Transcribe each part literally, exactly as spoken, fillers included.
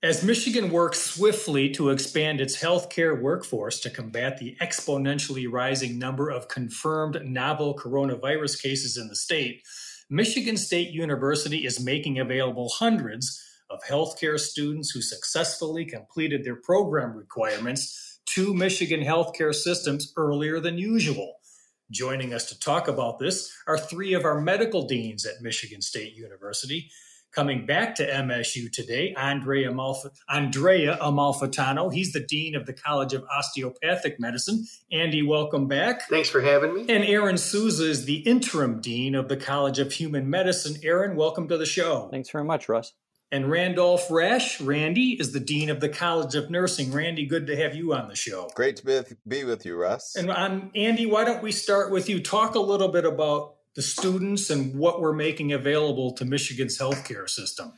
As Michigan works swiftly to expand its healthcare workforce to combat the exponentially rising number of confirmed novel coronavirus cases in the state, Michigan State University is making available hundreds of healthcare students who successfully completed their program requirements to Michigan healthcare systems earlier than usual. Joining us to talk about this are three of our medical deans at Michigan State University. Coming back to M S U today, Andrea, Amalf- Andrea Amalfitano. He's the Dean of the College of Osteopathic Medicine. Andy, welcome back. Thanks for having me. And Aaron Souza is the Interim Dean of the College of Human Medicine. Aaron, welcome to the show. Thanks very much, Russ. And Randolph Rash, Randy, is the Dean of the College of Nursing. Randy, good to have you on the show. Great to be with, be with you, Russ. And um, Andy, why don't we start with you? Talk a little bit about the students and what we're making available to Michigan's healthcare system.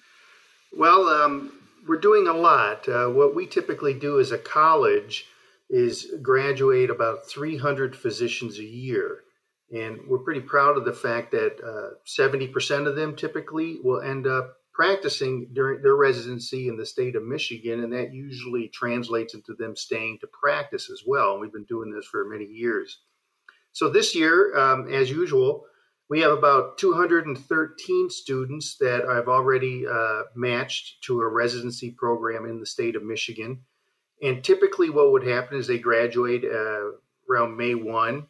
Well, um, we're doing a lot. Uh, what we typically do as a college is graduate about three hundred physicians a year. And we're pretty proud of the fact that uh, seventy percent of them typically will end up practicing during their residency in the state of Michigan, and that usually translates into them staying to practice as well. And we've been doing this for many years. So this year, um, as usual, we have about two hundred thirteen students that I've already uh, matched to a residency program in the state of Michigan. And typically what would happen is they graduate uh, around May first.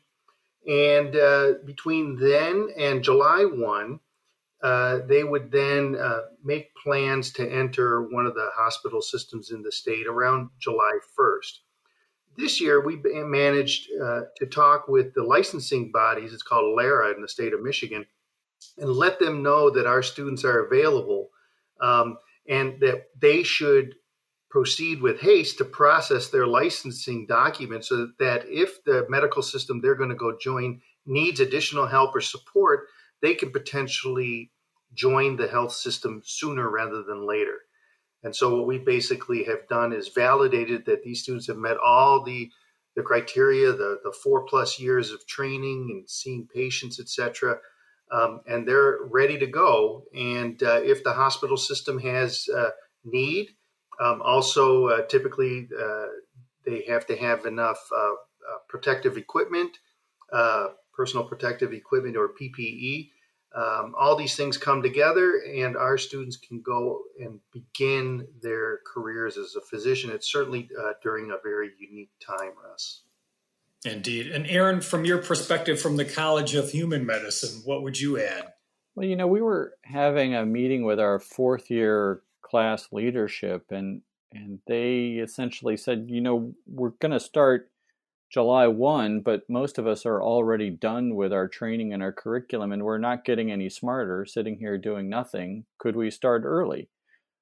And uh, between then and July first, uh, they would then uh, make plans to enter one of the hospital systems in the state around July first. This year, we managed uh, to talk with the licensing bodies, it's called LARA in the state of Michigan, and let them know that our students are available um, and that they should proceed with haste to process their licensing documents so that if the medical system they're going to go join needs additional help or support, they can potentially join the health system sooner rather than later. And so what we basically have done is validated that these students have met all the, the criteria, the, the four plus years of training and seeing patients, et cetera, um, and they're ready to go. And uh, if the hospital system has uh, need, um, also uh, typically uh, they have to have enough uh, uh, protective equipment, uh, personal protective equipment or P P E. Um, all these things come together and our students can go and begin their careers as a physician. It's certainly uh, during a very unique time, Russ. Indeed. And Aaron, from your perspective from the College of Human Medicine, what would you add? Well, you know, we were having a meeting with our fourth year class leadership and, and they essentially said, you know, we're going to start July first, but most of us are already done with our training and our curriculum, and we're not getting any smarter sitting here doing nothing. Could we start early?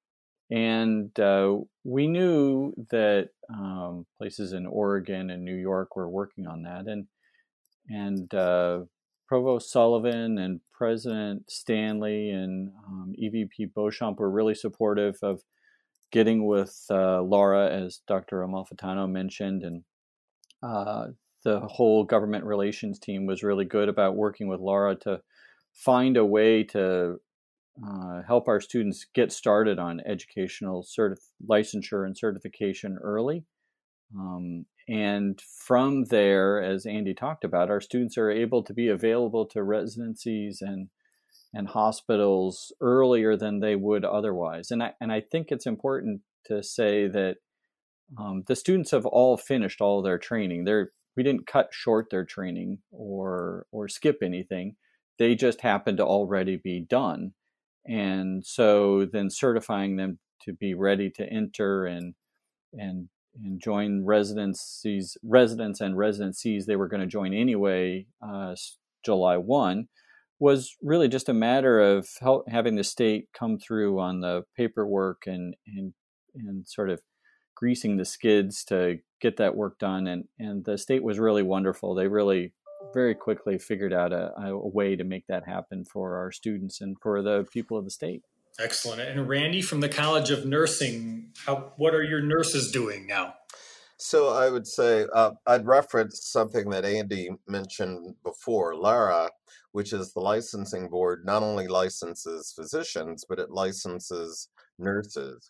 And uh, we knew that um, places in Oregon and New York were working on that. And, and uh, Provost Sullivan and President Stanley and um, E V P Beauchamp were really supportive of getting with uh, Laura, as Doctor Amalfitano mentioned, and Uh, the whole government relations team was really good about working with Laura to find a way to uh, help our students get started on educational certif- licensure and certification early. Um, and from there, as Andy talked about, our students are able to be available to residencies and and hospitals earlier than they would otherwise. And I, and I think it's important to say that Um, the students have all finished all their training. They're, we didn't cut short their training or or skip anything. They just happened to already be done. And so then certifying them to be ready to enter and and and join residencies, residents and residencies they were going to join anyway, uh, July first, was really just a matter of help, having the state come through on the paperwork and and and sort of greasing the skids to get that work done. And, and the state was really wonderful. They really very quickly figured out a, a way to make that happen for our students and for the people of the state. Excellent. And Randy, from the College of Nursing, how, what are your nurses doing now? So I would say uh, I'd reference something that Andy mentioned before. LARA, which is the licensing board, not only licenses physicians, but it licenses nurses.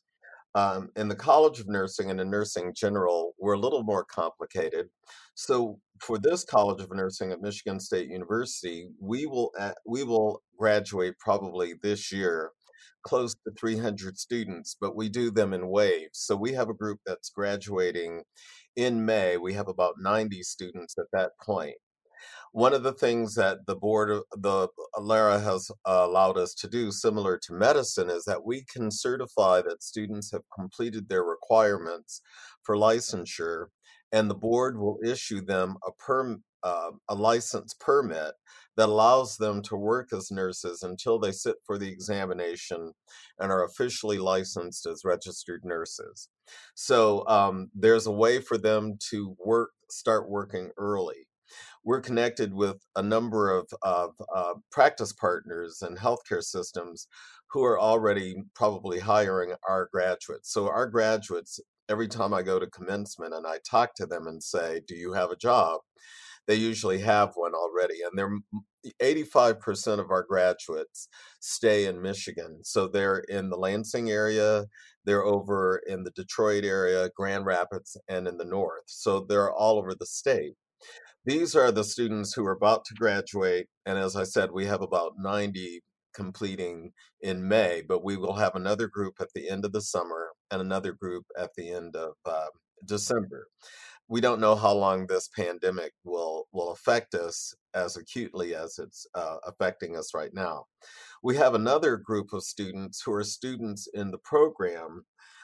Um, in the College of Nursing and in nursing general, we're a little more complicated. So for this College of Nursing at Michigan State University, we will uh, we will graduate probably this year close to three hundred students, but we do them in waves. So we have a group that's graduating in May. We have about ninety students at that point. One of the things that the board of the Lara has uh, allowed us to do, similar to medicine, is that we can certify that students have completed their requirements for licensure, and the board will issue them a perm uh, a license permit that allows them to work as nurses until they sit for the examination and are officially licensed as registered nurses. So um, there's a way for them to work, start working early. We're connected with a number of, of uh, practice partners and healthcare systems who are already probably hiring our graduates. So our graduates, every time I go to commencement and I talk to them and say, do you have a job? They usually have one already. And they're eighty-five percent of our graduates stay in Michigan. So they're in the Lansing area, they're over in the Detroit area, Grand Rapids, and in the north. So they're all over the state. These are the students who are about to graduate, and as I said, we have about ninety completing in May, but we will have another group at the end of the summer and another group at the end of uh, December. We don't know how long this pandemic will will affect us as acutely as it's uh, affecting us right now. We have another group of students who are students in the program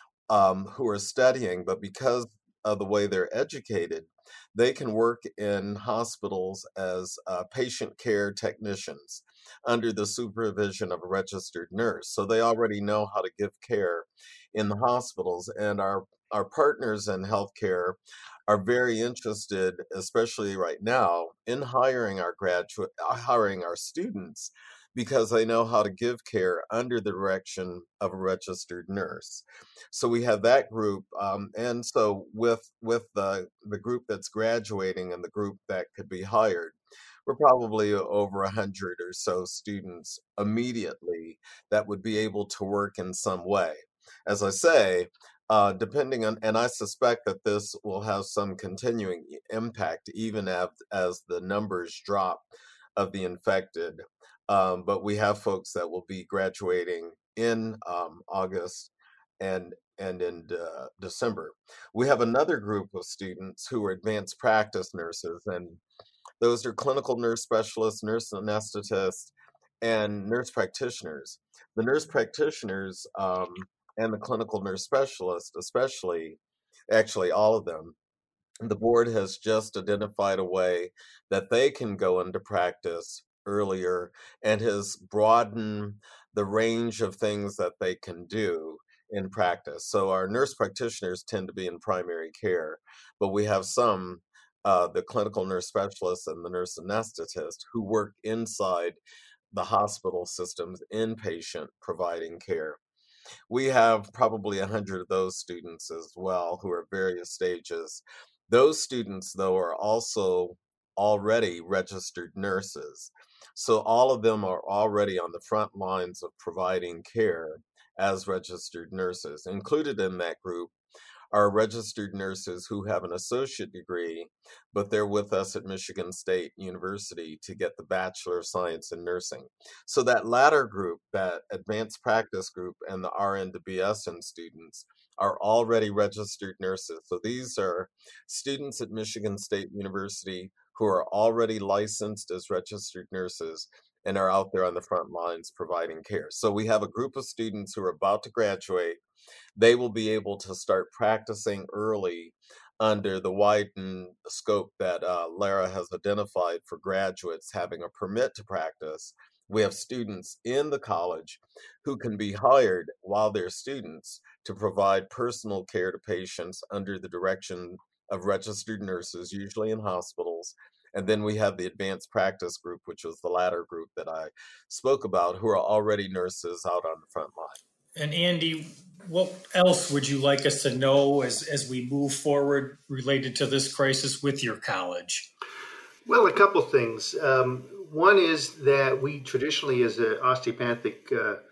um, who are studying, but because of the way they're educated, they can work in hospitals as uh, patient care technicians under the supervision of a registered nurse. So they already know how to give care in the hospitals, and our our partners in healthcare are very interested, especially right now, in hiring our graduate, hiring our students, because they know how to give care under the direction of a registered nurse. So we have that group, um, and so with with the the group that's graduating and the group that could be hired, we're probably over a hundred or so students immediately that would be able to work in some way. As I say, uh, depending on, and I suspect that this will have some continuing impact even as, as the numbers drop of the infected. Um, but we have folks that will be graduating in um, August and and in uh, December. We have another group of students who are advanced practice nurses, and those are clinical nurse specialists, nurse anesthetists, and nurse practitioners. The nurse practitioners um, and the clinical nurse specialists, especially, actually all of them, the board has just identified a way that they can go into practice earlier and has broadened the range of things that they can do in practice. So our nurse practitioners tend to be in primary care, but we have some, uh, the clinical nurse specialists and the nurse anesthetist, who work inside the hospital systems, inpatient, providing care. We have probably a hundred of those students as well who are at various stages. Those students, though, are also already registered nurses. So all of them are already on the front lines of providing care as registered nurses. Included in that group are registered nurses who have an associate degree, but they're with us at Michigan State University to get the Bachelor of Science in Nursing. So that latter group, that advanced practice group, and the R N to B S N students are already registered nurses. So these are students at Michigan State University who are already licensed as registered nurses and are out there on the front lines providing care. So we have a group of students who are about to graduate. They will be able to start practicing early under the widened scope that uh, Lara has identified for graduates having a permit to practice. We have students in the college who can be hired while they're students to provide personal care to patients under the direction of registered nurses, usually in hospitals. And then we have the advanced practice group, which was the latter group that I spoke about, who are already nurses out on the front line. And Andy, what else would you like us to know as, as we move forward related to this crisis with your college? Well, a couple things. Um, one is that we traditionally, as an osteopathic uh,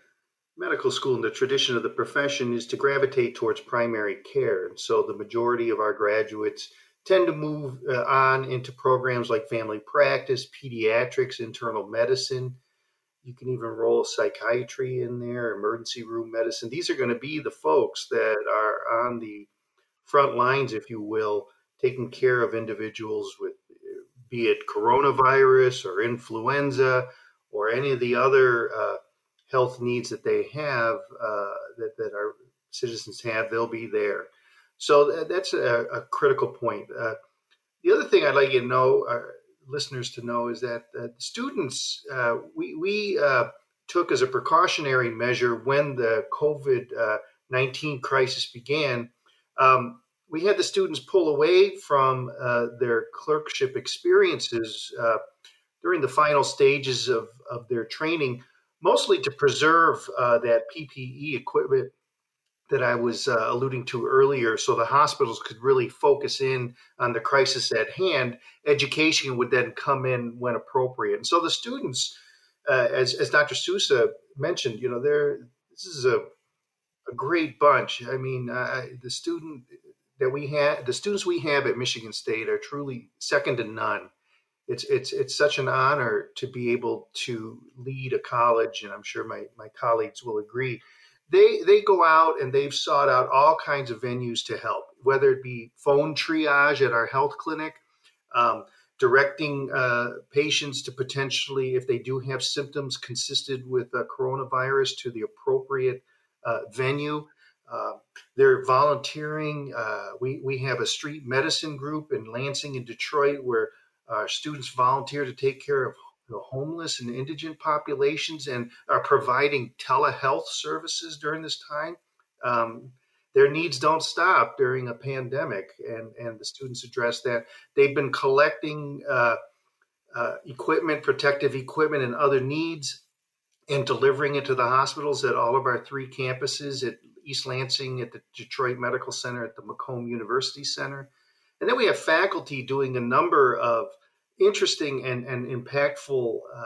medical school and the tradition of the profession is to gravitate towards primary care. And so the majority of our graduates tend to move uh, on into programs like family practice, pediatrics, internal medicine. You can even roll psychiatry in there, emergency room medicine. These are going to be the folks that are on the front lines, if you will, taking care of individuals with, be it coronavirus or influenza or any of the other uh, health needs that they have, uh, that, that our citizens have. They'll be there. So that's a, a critical point. Uh, the other thing I'd like you to know, our listeners to know, is that uh, students, uh, we, we uh, took as a precautionary measure when the COVID nineteen crisis began, um, we had the students pull away from uh, their clerkship experiences uh, during the final stages of, of their training, mostly to preserve uh, that P P E equipment that I was uh, alluding to earlier, so the hospitals could really focus in on the crisis at hand. Education would then come in when appropriate. And so the students, uh, as, as Doctor Sousa mentioned, you know, they're, this is a, a great bunch. I mean, uh, the student that we have, the students we have at Michigan State are truly second to none. It's it's it's such an honor to be able to lead a college, and I'm sure my my colleagues will agree. They they go out and they've sought out all kinds of venues to help, whether it be phone triage at our health clinic, um, directing uh, patients to potentially, if they do have symptoms consistent with uh, coronavirus, to the appropriate uh, venue. Uh, they're volunteering. Uh, we, we have a street medicine group in Lansing and Detroit where our students volunteer to take care of the homeless and indigent populations and are providing telehealth services during this time. Um, their needs don't stop during a pandemic, and, and the students address that. They've been collecting uh, uh, equipment, protective equipment, and other needs, and delivering it to the hospitals at all of our three campuses, at East Lansing, at the Detroit Medical Center, at the Macomb University Center. And then we have faculty doing a number of interesting and, and impactful uh,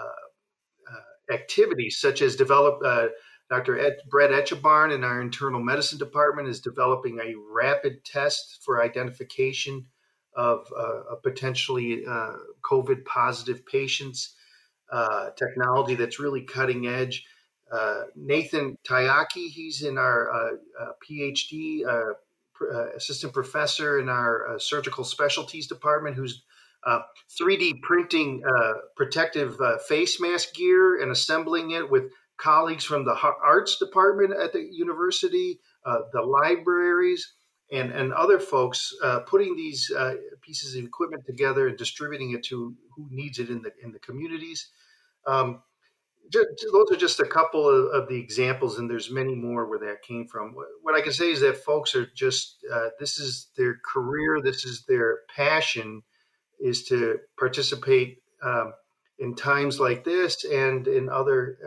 uh, activities, such as develop, uh, Doctor Ed, Brett Etchebarn in our internal medicine department is developing a rapid test for identification of, uh, of potentially uh, COVID positive patients. Uh, technology that's really cutting edge. Uh, Nathan Tayaki, he's in our uh, uh, PhD, uh, pr- uh, assistant professor in our uh, surgical specialties department, who's uh, three D printing uh, protective uh, face mask gear and assembling it with colleagues from the arts department at the university, uh, the libraries, and, and other folks, uh, putting these uh, pieces of equipment together and distributing it to who needs it in the in the communities. Um, just, those are just a couple of, of the examples, and there's many more where that came from. What, what I can say is that folks are just, uh, this is their career, this is their passion, is to participate um, in times like this and in other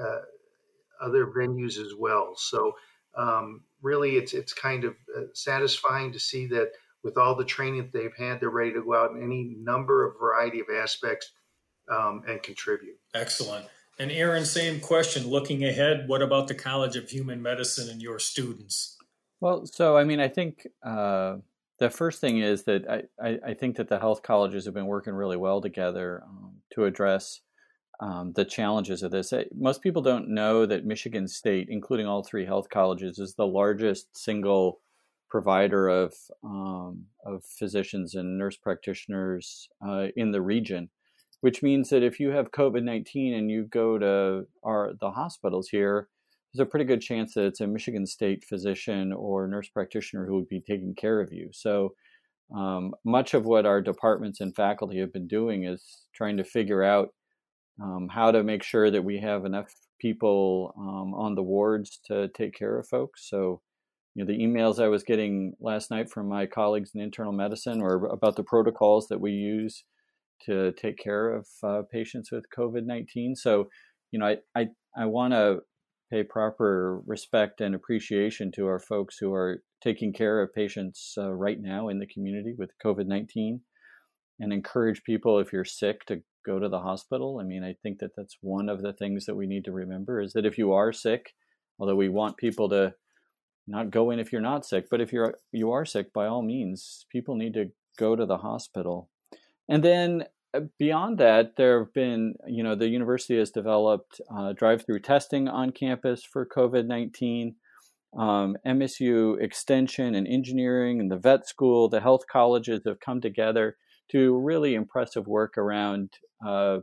uh, other venues as well. So um, really, it's it's kind of uh, satisfying to see that with all the training that they've had, they're ready to go out in any number of variety of aspects um, and contribute. Excellent. And Aaron, same question. Looking ahead, what about the College of Human Medicine and your students? Well, so I mean, I think uh, the first thing is that I, I, I think that the health colleges have been working really well together um, to address um, the challenges of this. Most people don't know that Michigan State, including all three health colleges, is the largest single provider of um, of physicians and nurse practitioners uh, in the region, which means that if you have COVID nineteen and you go to our the hospitals here, there's a pretty good chance that it's a Michigan State physician or nurse practitioner who would be taking care of you. So um, much of what our departments and faculty have been doing is trying to figure out um, how to make sure that we have enough people um, on the wards to take care of folks. So, you know, the emails I was getting last night from my colleagues in internal medicine were about the protocols that we use to take care of uh, patients with COVID nineteen. So, you know, I I, I want to pay proper respect and appreciation to our folks who are taking care of patients uh, right now in the community with COVID nineteen, and encourage people, if you're sick, to go to the hospital. I mean, I think that that's one of the things that we need to remember, is that if you are sick, although we want people to not go in if you're not sick, but if you're you are sick, by all means, people need to go to the hospital. And then beyond that, there have been, you know, the university has developed uh, drive-through testing on campus for COVID nineteen. Um, M S U Extension and Engineering and the vet school, the health colleges have come together to really impressive work around uh,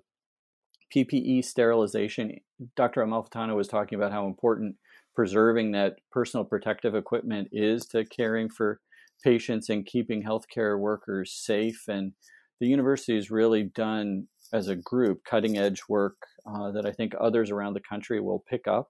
P P E sterilization. Doctor Amalfitano was talking about how important preserving that personal protective equipment is to caring for patients and keeping healthcare workers safe. And the university has really done, as a group, cutting edge work uh, that I think others around the country will pick up.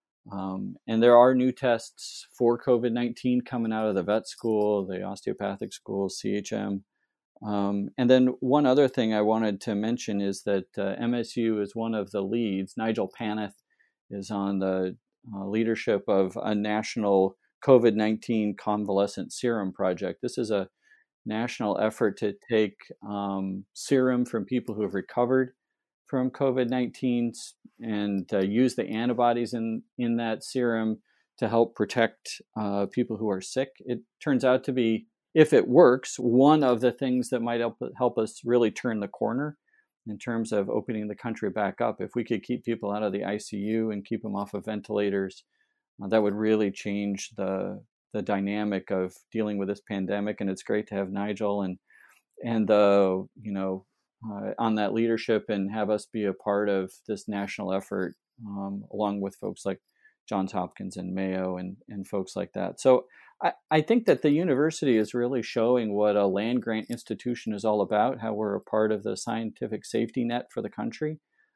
Um, and there are new tests for COVID nineteen coming out of the vet school, the osteopathic school, C H M. Um, and then one other thing I wanted to mention is that uh, M S U is one of the leads. Nigel Paneth is on the uh, leadership of a national COVID nineteen convalescent serum project. This is a national effort to take um, serum from people who have recovered from COVID nineteen and uh, use the antibodies in, in that serum to help protect uh, people who are sick. It turns out to be, if it works, one of the things that might help, help us really turn the corner in terms of opening the country back up. If we could keep people out of the I C U and keep them off of ventilators, uh, that would really change the the dynamic of dealing with this pandemic. And it's great to have Nigel and and the you know uh, on that leadership and have us be a part of this national effort, um, along with folks like Johns Hopkins and Mayo and and folks like that. So I, I think that the university is really showing what a land grant institution is all about, how we're a part of the scientific safety net for the country.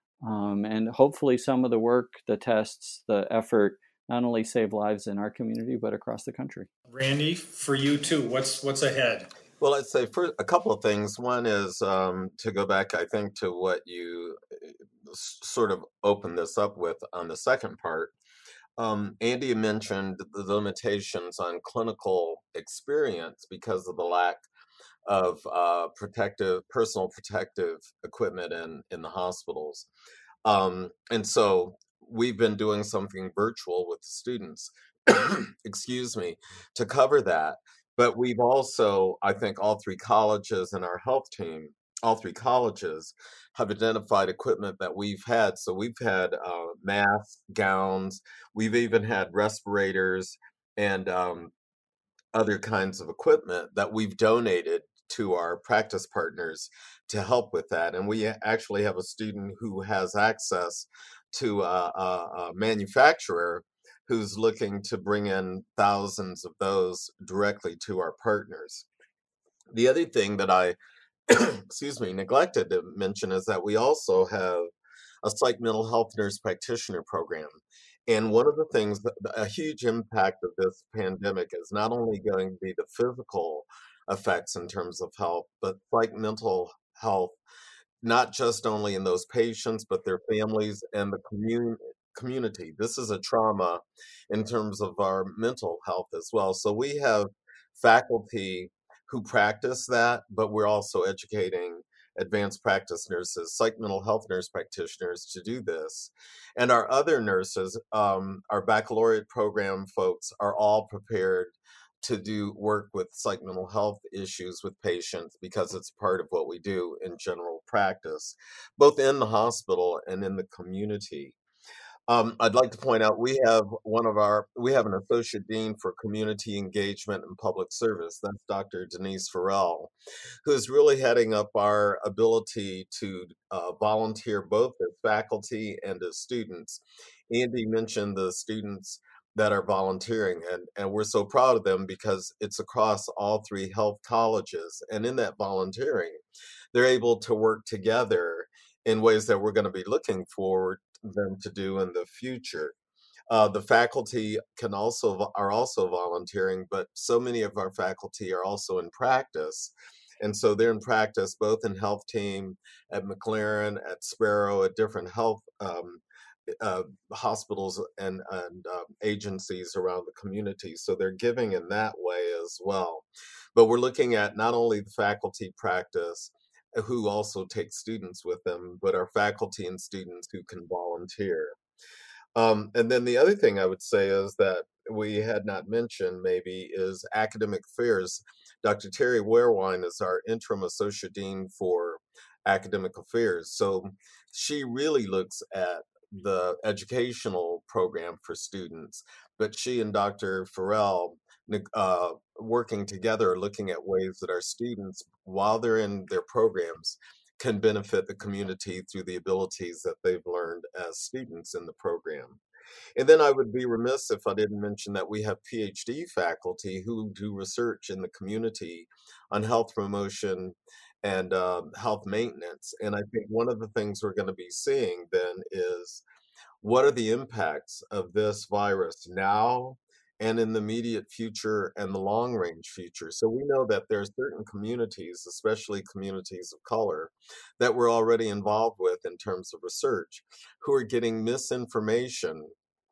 Um, and hopefully some of the work, the tests, the effort, not only save lives in our community, but across the country. Randy, for you too, what's what's ahead? Well, I'd say for a couple of things. One is um, to go back, I think, to what you sort of opened this up with on the second part. Um, Andy mentioned the limitations on clinical experience because of the lack of uh, protective, personal protective equipment in, in the hospitals. Um, and so we've been doing something virtual with the students, excuse me, to cover that. But we've also, I think all three colleges and our health team, all three colleges have identified equipment that we've had. So we've had uh, masks, gowns, we've even had respirators and um, other kinds of equipment that we've donated to our practice partners to help with that. And we actually have a student who has access to a, a, a manufacturer who's looking to bring in thousands of those directly to our partners. The other thing that I, excuse me, neglected to mention is that we also have a psych mental health nurse practitioner program. And one of the things, that, a huge impact of this pandemic is not only going to be the physical effects in terms of health, but psych mental health, not just only in those patients, but their families and the community. community. This is a trauma in terms of our mental health as well. So we have faculty who practice that, but we're also educating advanced practice nurses, psych mental health nurse practitioners to do this. And our other nurses, um, our baccalaureate program folks are all prepared to do work with psych mental health issues with patients because it's part of what we do in general practice, both in the hospital and in the community. Um, I'd like to point out we have one of our, we have an associate dean for community engagement and public service. That's Doctor Denise Farrell, who's really heading up our ability to uh, volunteer both as faculty and as students. Andy mentioned the students that are volunteering, and, and we're so proud of them because it's across all three health colleges. And in that volunteering, they're able to work together in ways that we're going to be looking forward them to do in the future. Uh, the faculty can also are also volunteering, but so many of our faculty are also in practice. And so they're in practice both in health team, at McLaren, at Sparrow, at different health um, uh, hospitals and, and uh, agencies around the community. So they're giving in that way as well. But we're looking at not only the faculty practice, who also take students with them, but our faculty and students who can volunteer. Um, and then the other thing I would say is that we had not mentioned maybe is academic affairs. Doctor Terry Wehrwein is our interim associate dean for academic affairs. So she really looks at the educational program for students, but she and Doctor Farrell neg- uh, working together, looking at ways that our students, while they're in their programs, can benefit the community through the abilities that they've learned as students in the program. And then I would be remiss if I didn't mention that we have PhD faculty who do research in the community on health promotion and um, health maintenance. And I think one of the things we're going to be seeing then is what are the impacts of this virus now and in the immediate future and the long range future. So we know that there are certain communities, especially communities of color, that we're already involved with in terms of research, who are getting misinformation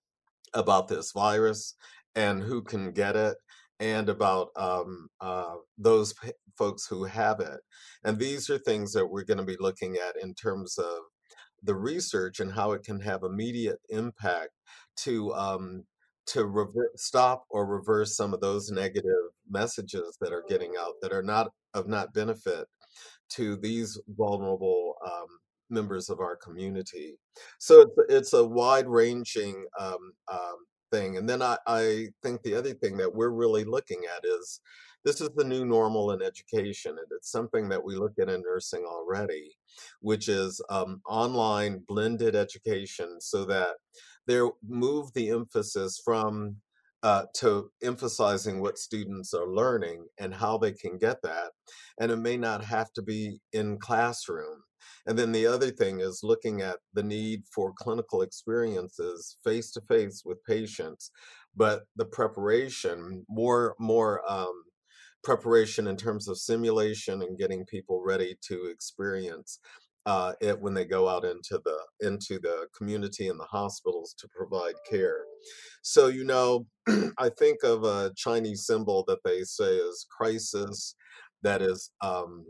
about this virus and who can get it, and about um, uh, those p- folks who have it. And these are things that we're going to be looking at in terms of the research and how it can have immediate impact to um, to rever- stop or reverse some of those negative messages that are getting out that are not of not benefit to these vulnerable um, members of our community. So it's, it's a wide ranging um, um, thing. And then I, I think the other thing that we're really looking at is this is the new normal in education. And it's something that we look at in nursing already, which is um, online blended education, so that they move the emphasis from uh, to emphasizing what students are learning and how they can get that. And it may not have to be in classroom. And then the other thing is looking at the need for clinical experiences face to face with patients, but the preparation, more, more um, preparation in terms of simulation and getting people ready to experience uh, it when they go out into the into the community and the hospitals to provide care. So, you know, I think of a Chinese symbol that they say is crisis, that is um,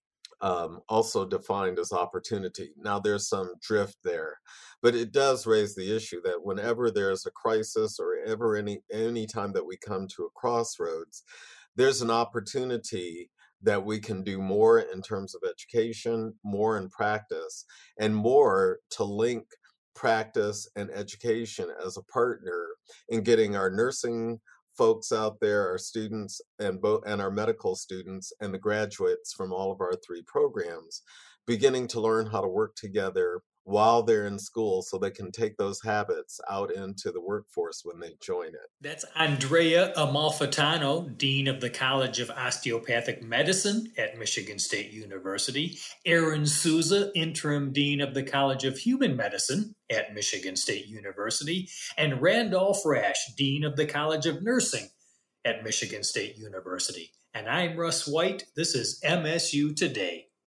um, also defined as opportunity. Now, there's some drift there, but it does raise the issue that whenever there's a crisis or ever any any time that we come to a crossroads, there's an opportunity that we can do more in terms of education, more in practice, and more to link practice and education as a partner in getting our nursing folks out there, our students, and both and our medical students and the graduates from all of our three programs beginning to learn how to work together while they're in school so they can take those habits out into the workforce when they join it. That's Andrea Amalfitano, Dean of the College of Osteopathic Medicine at Michigan State University, Aaron Souza, Interim Dean of the College of Human Medicine at Michigan State University, and Randolph Rash, Dean of the College of Nursing at Michigan State University. And I'm Russ White. This is M S U Today.